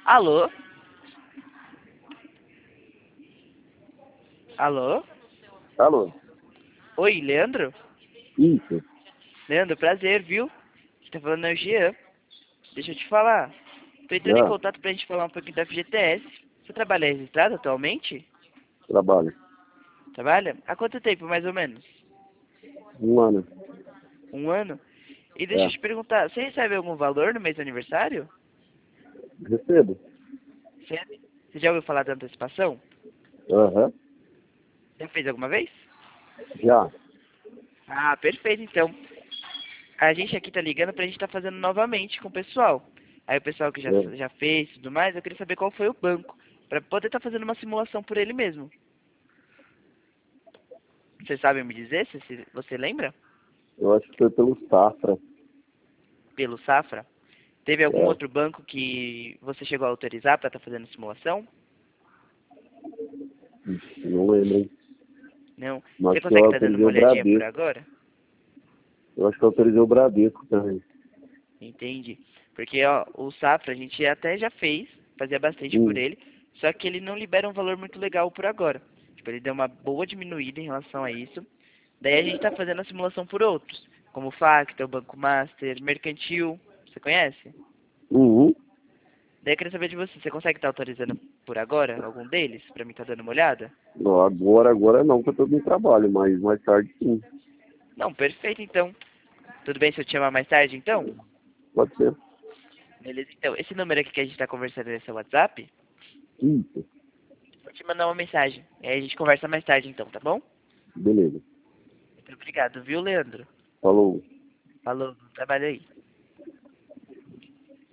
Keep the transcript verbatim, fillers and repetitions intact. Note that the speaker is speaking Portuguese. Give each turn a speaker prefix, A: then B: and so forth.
A: Alô? Alô?
B: Alô?
A: Oi, Leandro?
B: Isso.
A: Leandro, prazer, viu? Você tá falando é o Jean. Deixa eu te falar. Tô entrando em
B: Já,
A: contato pra gente falar um pouquinho da F G T S. Você trabalha registrado atualmente?
B: trabalho.
A: Trabalha? Há quanto tempo, mais ou menos?
B: Um ano.
A: Um ano? E deixa eu
B: É.
A: te perguntar, você recebe algum valor no mês do aniversário?
B: Recebo.
A: Você, você já ouviu falar da antecipação?
B: Aham.
A: Já fez alguma vez?
B: Já.
A: Ah, perfeito, então. A gente aqui tá ligando pra gente tá fazendo novamente com o pessoal. Aí o pessoal que já,
B: É.
A: já fez e tudo mais, eu queria saber qual foi o banco. Pra poder estar fazendo uma simulação por ele mesmo. Você sabe me dizer, se se você lembra?
B: Eu acho que foi pelo Safra.
A: Pelo Safra? Teve algum
B: É.
A: outro banco que você chegou a autorizar pra estar fazendo simulação?
B: Ixi, não lembro, hein?
A: Não.
B: Mas
A: Você
B: acho que eu
A: consegue estar dando
B: autorizei
A: uma
B: o
A: olhadinha por
B: Bradesco.
A: agora?
B: Eu acho que eu autorizei o Bradesco também.
A: Entendi. Porque, ó, o Safra a gente até já fez, fazia bastante por
B: Hum.
A: ele, só que ele não libera um valor muito legal por agora. Tipo, ele deu uma boa diminuída em relação a isso. Daí a gente tá fazendo a simulação por outros, como o Factor, o Banco Master, Mercantil, você conhece?
B: Uhum.
A: Daí eu queria saber de você, você consegue estar autorizando por agora algum deles, pra mim estar dando uma olhada?
B: Não, agora, agora não, que eu tô no trabalho, mas mais tarde sim.
A: Não, perfeito então. Tudo bem se eu te chamar mais tarde então?
B: Pode ser.
A: Beleza, então. Esse número aqui que a gente tá conversando nesse WhatsApp,
B: Isso.
A: vou te mandar uma mensagem. Aí a gente conversa mais tarde então, tá bom?
B: Beleza.
A: Muito obrigado, viu, Leandro?
B: Falou.
A: Falou, bom trabalho aí.